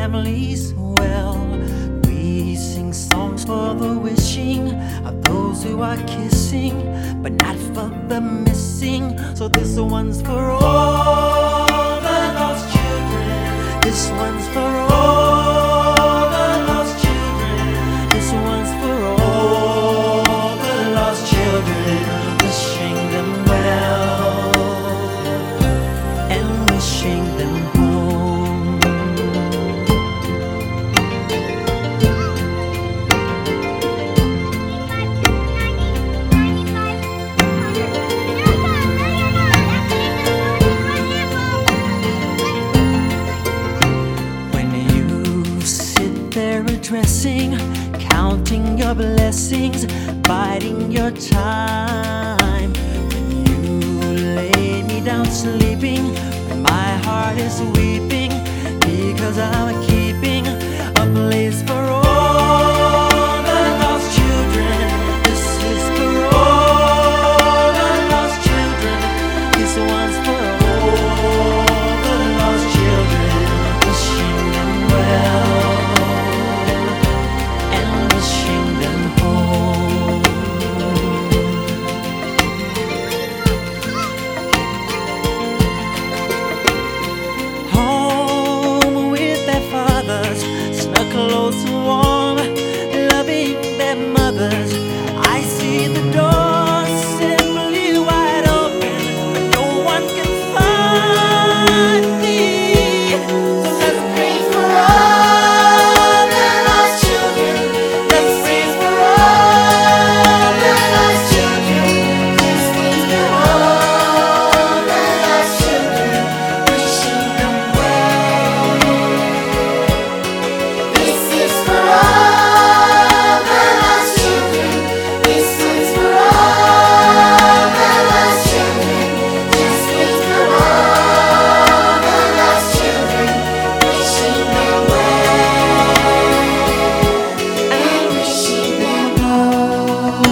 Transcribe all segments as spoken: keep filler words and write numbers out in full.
families well. We sing songs for the wishing of those who are kissing, but not for the missing. So this one's for all the lost children. This one's for all the lost children. This one's for all the lost children. Wishing them well and wishing them home. When you sit there addressing, counting your blessings, biding your time, when you lay me down sleeping, when my heart is weeping, because I'm keeping a place for all the lost children. This is for all the lost children. This one's for all the lost children. Wishing them well and wishing them home. Home with their fathers, snug, close and warm, loving their mothers. I see the door simply wide open, but no one can find me. So let's pray for all the lost children. Let's pray for all the lost children. Let's pray for all the lost children. Wishing them well. This is for all the lost children. This one's for all the lost children. Just wait for all the lost children. Wishing them well and wishing them home.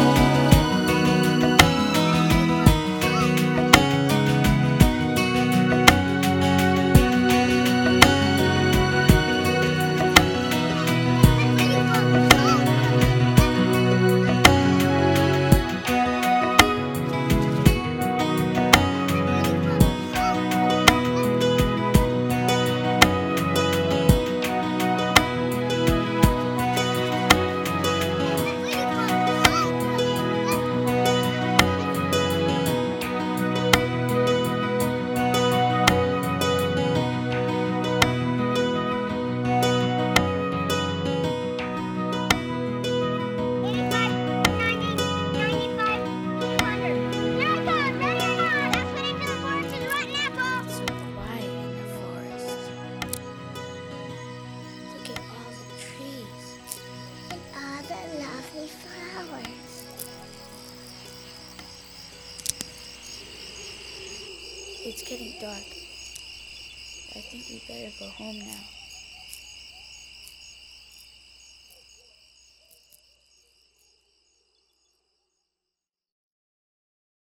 So quiet in the forest. Look at all the trees. And all the lovely flowers. It's getting dark. I think we better go home now.